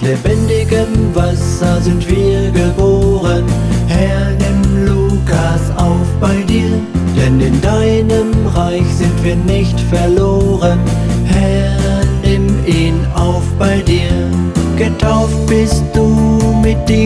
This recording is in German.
lebendigem Wasser sind wir geboren. Herr, nimm Lukas auf bei dir, denn in deinem Reich sind wir nicht verloren. Herr, nimm ihn auf bei dir. Getauft bist du mit dir.